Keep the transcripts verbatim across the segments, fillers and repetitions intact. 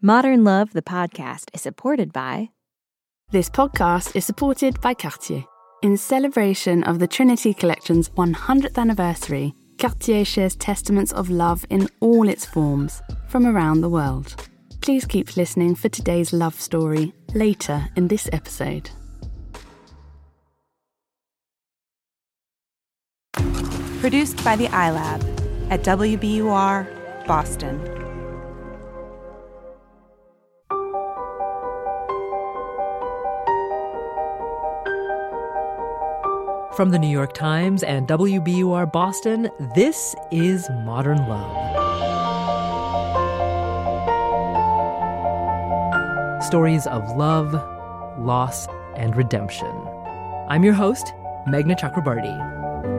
Modern Love, the podcast, is supported by... This podcast is supported by Cartier. In celebration of the Trinity Collection's one hundredth anniversary, Cartier shares testaments of love in all its forms from around the world. Please keep listening for today's love story later in this episode. Produced by the iLab at W B U R, Boston. From the New York Times and W B U R Boston, this is Modern Love. Stories of love, loss, and redemption. I'm your host, Meghna Chakrabarti.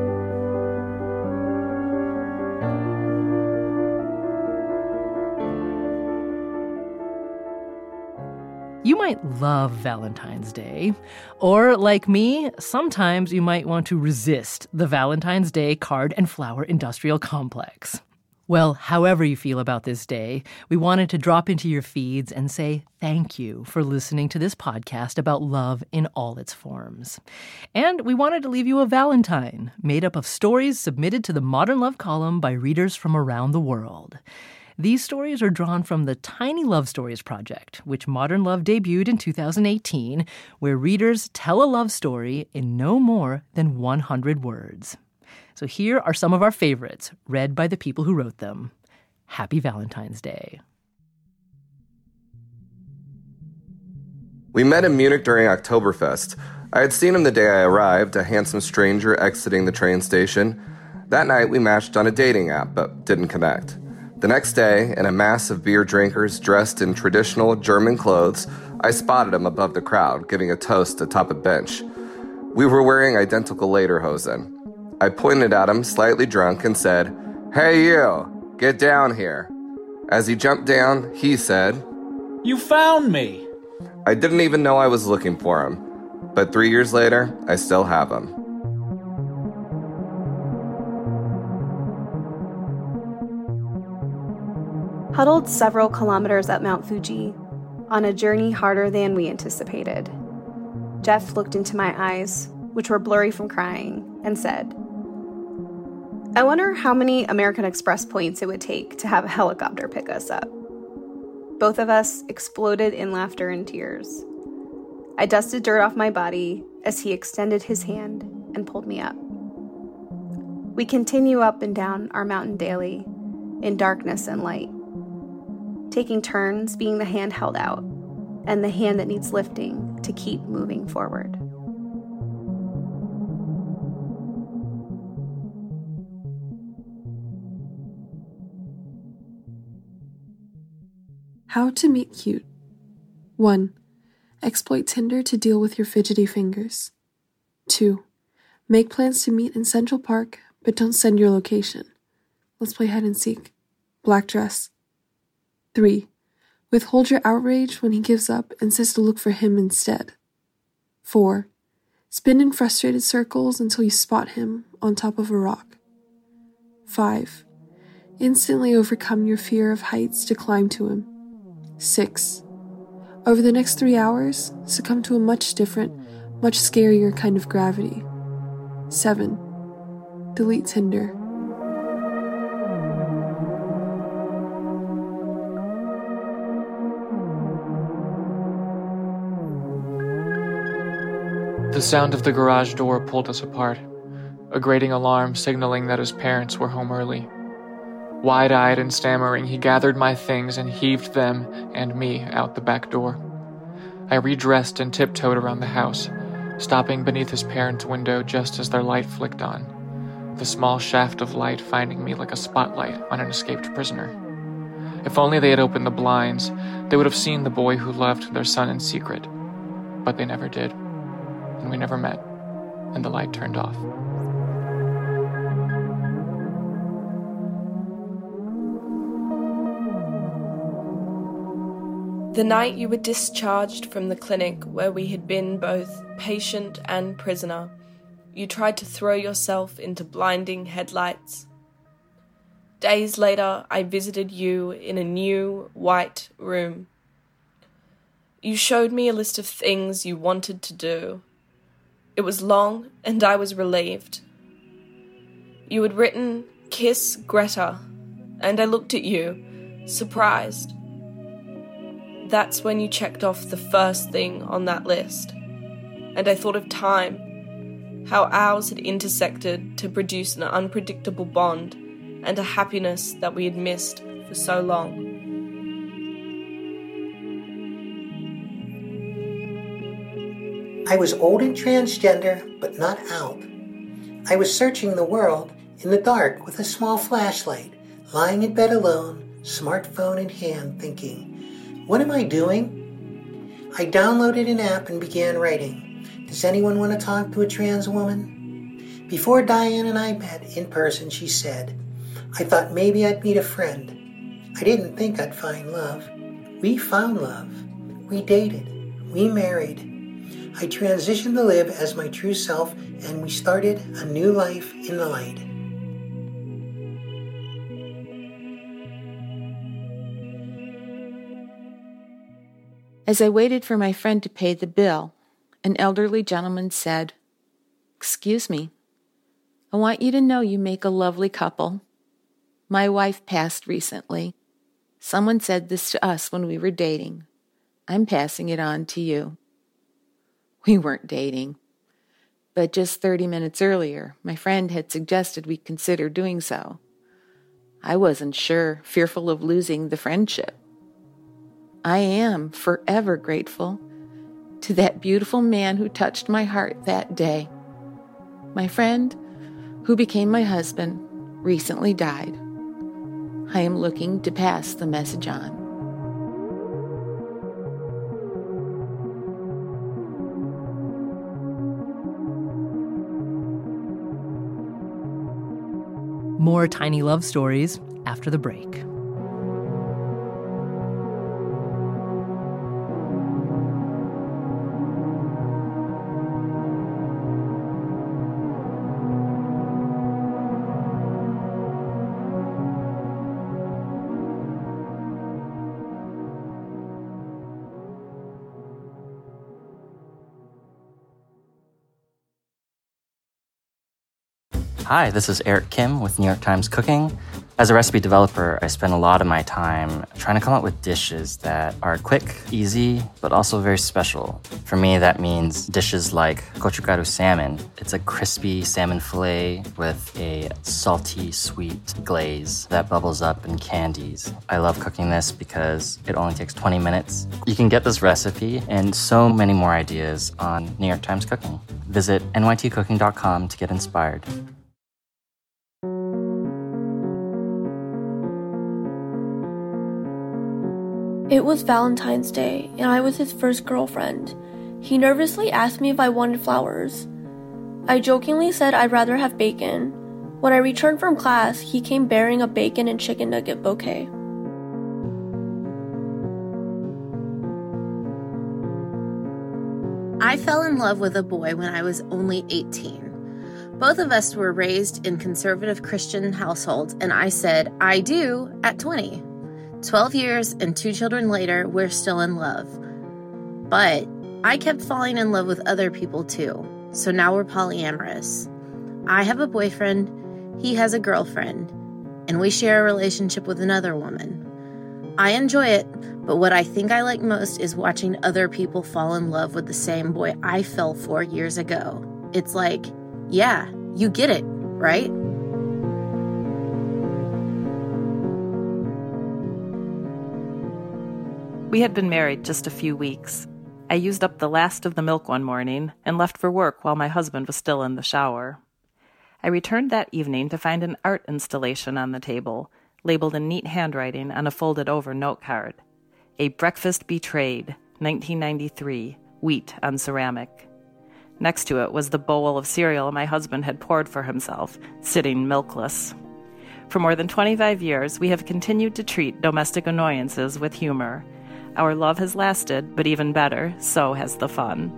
You might love Valentine's Day, or like me, sometimes you might want to resist the Valentine's Day card and flower industrial complex. Well, however you feel about this day, we wanted to drop into your feeds and say thank you for listening to this podcast about love in all its forms. And we wanted to leave you a Valentine made up of stories submitted to the Modern Love column by readers from around the world. These stories are drawn from the Tiny Love Stories project, which Modern Love debuted in two thousand eighteen, where readers tell a love story in no more than one hundred words. So here are some of our favorites, read by the people who wrote them. Happy Valentine's Day. We met in Munich during Oktoberfest. I had seen him the day I arrived, a handsome stranger exiting the train station. That night we matched on a dating app, but didn't connect. The next day, in a mass of beer drinkers dressed in traditional German clothes, I spotted him above the crowd, giving a toast atop a bench. We were wearing identical lederhosen. I pointed at him, slightly drunk, and said, "Hey you, get down here." As he jumped down, he said, "You found me." I didn't even know I was looking for him, but three years later, I still have him. Huddled several kilometers up Mount Fuji, on a journey harder than we anticipated, Jeff looked into my eyes, which were blurry from crying, and said, "I wonder how many American Express points it would take to have a helicopter pick us up." Both of us exploded in laughter and tears. I dusted dirt off my body as he extended his hand and pulled me up. We continue up and down our mountain daily, in darkness and light, taking turns being the hand held out and the hand that needs lifting to keep moving forward. How to meet cute. one. Exploit Tinder to deal with your fidgety fingers. two. Make plans to meet in Central Park, but don't send your location. Let's play hide and seek. Black dress. three. Withhold your outrage when he gives up and says to look for him instead. four. Spin in frustrated circles until you spot him on top of a rock. five. Instantly overcome your fear of heights to climb to him. six. Over the next three hours, succumb to a much different, much scarier kind of gravity. seven. Delete Tinder. The sound of the garage door pulled us apart, a grating alarm signaling that his parents were home early. Wide-eyed and stammering, he gathered my things and heaved them and me out the back door. I redressed and tiptoed around the house, stopping beneath his parents' window just as their light flicked on, the small shaft of light finding me like a spotlight on an escaped prisoner. If only they had opened the blinds, they would have seen the boy who loved their son in secret. But they never did, and we never met, and the light turned off. The night you were discharged from the clinic where we had been both patient and prisoner, you tried to throw yourself into blinding headlights. Days later, I visited you in a new, white room, You showed me a list of things you wanted to do. It was long, and I was relieved. You had written, "Kiss Greta," and I looked at you, surprised. That's when you checked off the first thing on that list. And I thought of time, how ours had intersected to produce an unpredictable bond and a happiness that we had missed for so long. I was old and transgender, but not out. I was searching the world in the dark with a small flashlight, lying in bed alone, smartphone in hand, thinking, what am I doing? I downloaded an app and began writing. Does anyone want to talk to a trans woman? Before Diane and I met in person, she said, I thought maybe I'd meet a friend. I didn't think I'd find love. We found love. We dated. We married. I transitioned to live as my true self, and we started a new life in the light. As I waited for my friend to pay the bill, an elderly gentleman said, Excuse me, I want you to know you make a lovely couple. My wife passed recently. Someone said this to us when we were dating. I'm passing it on to you. We weren't dating, but just thirty minutes earlier, my friend had suggested we consider doing so. I wasn't sure, fearful of losing the friendship. I am forever grateful to that beautiful man who touched my heart that day. My friend, who became my husband, recently died. I am looking to pass the message on. More tiny love stories after the break. Hi, this is Eric Kim with New York Times Cooking. As a recipe developer, I spend a lot of my time trying to come up with dishes that are quick, easy, but also very special. For me, that means dishes like gochugaru salmon. It's a crispy salmon fillet with a salty, sweet glaze that bubbles up and candies. I love cooking this because it only takes twenty minutes. You can get this recipe and so many more ideas on New York Times Cooking. Visit N Y T cooking dot com to get inspired. It was Valentine's Day, and I was his first girlfriend. He nervously asked me if I wanted flowers. I jokingly said I'd rather have bacon. When I returned from class, he came bearing a bacon and chicken nugget bouquet. I fell in love with a boy when I was only eighteen. Both of us were raised in conservative Christian households, and I said, I do, at twenty. twelve years and two children later, we're still in love. But I kept falling in love with other people too, so now we're polyamorous. I have a boyfriend, he has a girlfriend, and we share a relationship with another woman. I enjoy it, but what I think I like most is watching other people fall in love with the same boy I fell for years ago. It's like, yeah, you get it, right? We had been married just a few weeks. I used up the last of the milk one morning and left for work while my husband was still in the shower. I returned that evening to find an art installation on the table, labeled in neat handwriting on a folded-over note card. A Breakfast Betrayed, nineteen ninety-three, wheat on ceramic. Next to it was the bowl of cereal my husband had poured for himself, sitting milkless. For more than twenty-five years, we have continued to treat domestic annoyances with humor. Our love has lasted, but even better, so has the fun.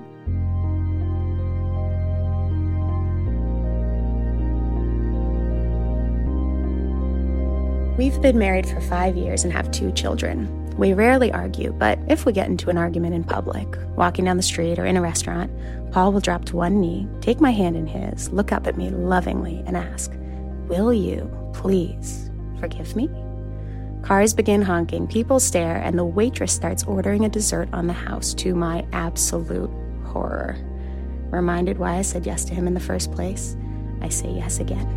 We've been married for five years and have two children. We rarely argue, but if we get into an argument in public, walking down the street or in a restaurant, Paul will drop to one knee, take my hand in his, look up at me lovingly, and ask, "Will you, please, forgive me?" Cars begin honking, people stare, and the waitress starts ordering a dessert on the house to my absolute horror. Reminded why I said yes to him in the first place, I say yes again.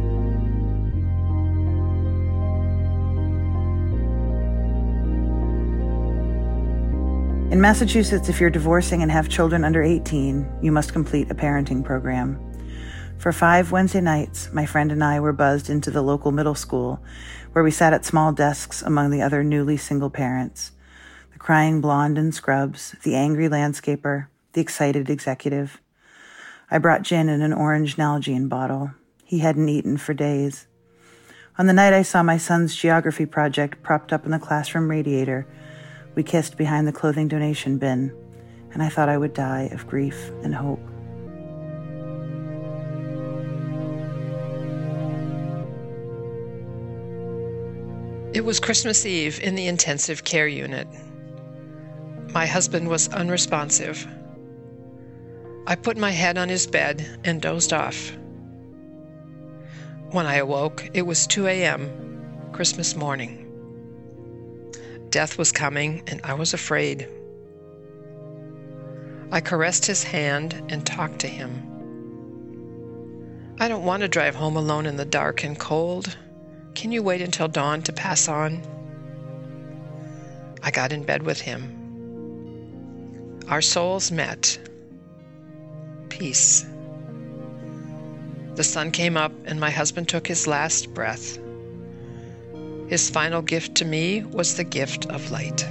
In Massachusetts, if you're divorcing and have children under eighteen, you must complete a parenting program. For five Wednesday nights, my friend and I were buzzed into the local middle school, where we sat at small desks among the other newly single parents. The crying blonde in scrubs, the angry landscaper, the excited executive. I brought gin in an orange Nalgene bottle. He hadn't eaten for days. On the night I saw my son's geography project propped up in the classroom radiator, we kissed behind the clothing donation bin, and I thought I would die of grief and hope. It was Christmas Eve in the intensive care unit. My husband was unresponsive. I put my head on his bed and dozed off. When I awoke, it was two a.m., Christmas morning. Death was coming, and I was afraid. I caressed his hand and talked to him. "I don't want to drive home alone in the dark and cold. Can you wait until dawn to pass on?" I got in bed with him. Our souls met. Peace. The sun came up, and my husband took his last breath. His final gift to me was the gift of light.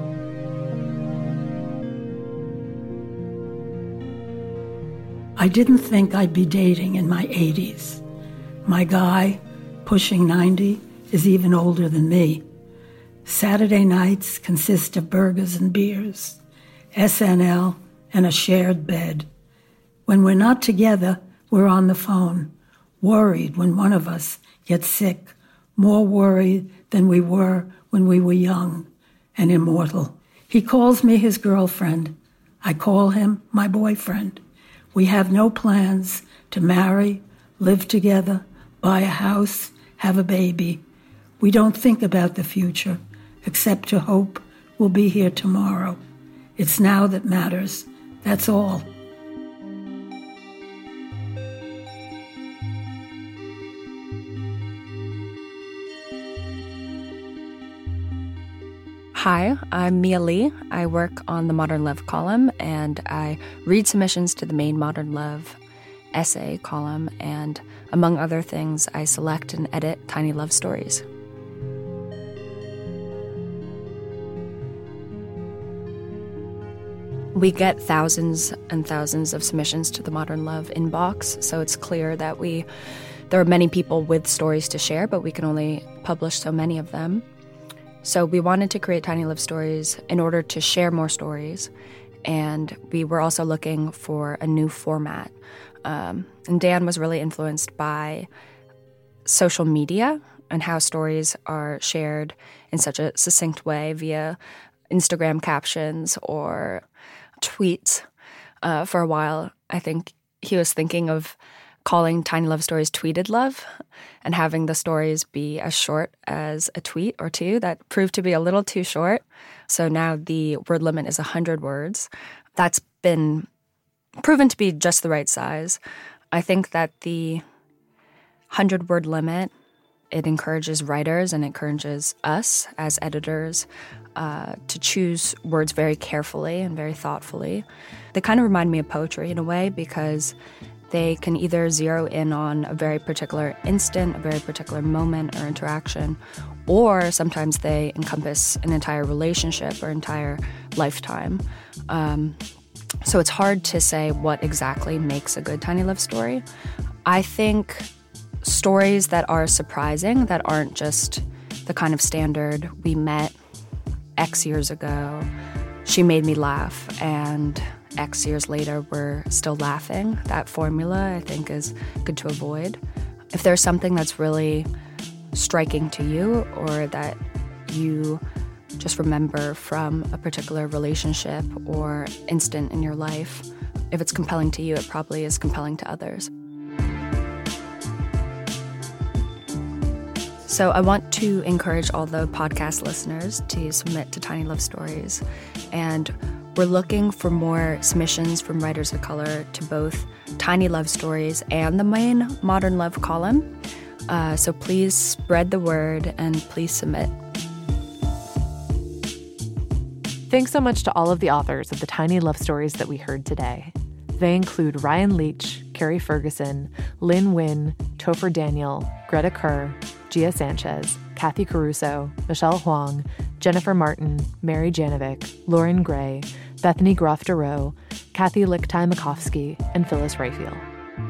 I didn't think I'd be dating in my eighties. My guy, pushing ninety, is even older than me. Saturday nights consist of burgers and beers, S N L, and a shared bed. When we're not together, we're on the phone, worried when one of us gets sick, more worried than we were when we were young and immortal. He calls me his girlfriend. I call him my boyfriend. We have no plans to marry, live together, buy a house, have a baby. We don't think about the future, except to hope we'll be here tomorrow. It's now that matters. That's all. Hi, I'm Mia Lee. I work on the Modern Love column, and I read submissions to the main Modern Love essay column, and among other things, I select and edit Tiny Love Stories. We get thousands and thousands of submissions to the Modern Love inbox, so it's clear that we there are many people with stories to share, but we can only publish so many of them. So we wanted to create Tiny Love Stories in order to share more stories, and we were also looking for a new format. Um, and Dan was really influenced by social media and how stories are shared in such a succinct way via Instagram captions or tweets. Uh, for a while, I think he was thinking of calling Tiny Love Stories Tweeted Love and having the stories be as short as a tweet or two. That proved to be a little too short. So now the word limit is one hundred words. That's been proven to be just the right size. I think that the one hundred word limit, it encourages writers and encourages us as editors uh, to choose words very carefully and very thoughtfully. They kind of remind me of poetry in a way, because they can either zero in on a very particular instant, a very particular moment or interaction, or sometimes they encompass an entire relationship or entire lifetime. Um, so it's hard to say what exactly makes a good Tiny Love story. I think stories that are surprising, that aren't just the kind of standard, we met X years ago, she made me laugh, and X years later, we're still laughing. That formula, I think, is good to avoid. If there's something that's really striking to you, or that you just remember from a particular relationship or instant in your life. If it's compelling to you, it probably is compelling to others. So I want to encourage all the podcast listeners to submit to Tiny Love Stories. And we're looking for more submissions from writers of color to both Tiny Love Stories and the main Modern Love column. Uh, so please spread the word and please submit. Thanks so much to all of the authors of the Tiny Love Stories that we heard today. They include Ryan Leach, Carrie Ferguson, Lynn Wynn, Topher Daniel, Greta Kerr, Gia Sanchez, Kathy Caruso, Michelle Huang, Jennifer Martin, Mary Janovic, Lauren Gray, Bethany Groff-Durow, Kathy Lichtai-Makovsky, and Phyllis Raphael.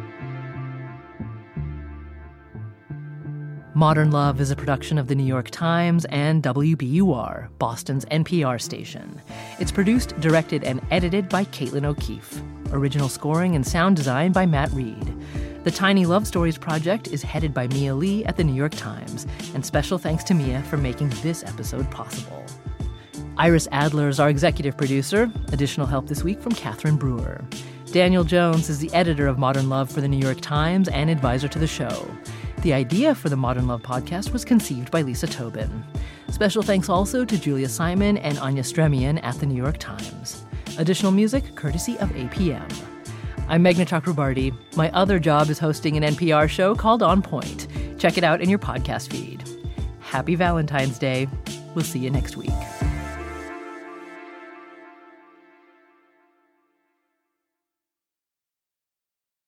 Modern Love is a production of The New York Times and W B U R, Boston's N P R station. It's produced, directed, and edited by Caitlin O'Keefe. Original scoring and sound design by Matt Reed. The Tiny Love Stories project is headed by Mia Lee at The New York Times, and special thanks to Mia for making this episode possible. Iris Adler is our executive producer. Additional help this week from Catherine Brewer. Daniel Jones is the editor of Modern Love for The New York Times and advisor to the show. The idea for the Modern Love podcast was conceived by Lisa Tobin. Special thanks also to Julia Simon and Anya Stremian at The New York Times. Additional music courtesy of A P M. I'm Meghna Chakrabarty. My other job is hosting an N P R show called On Point. Check it out in your podcast feed. Happy Valentine's Day. We'll see you next week.